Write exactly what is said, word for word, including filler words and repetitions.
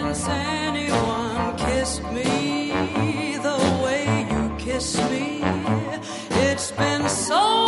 since anyone kissed me the way you kiss me. It's been so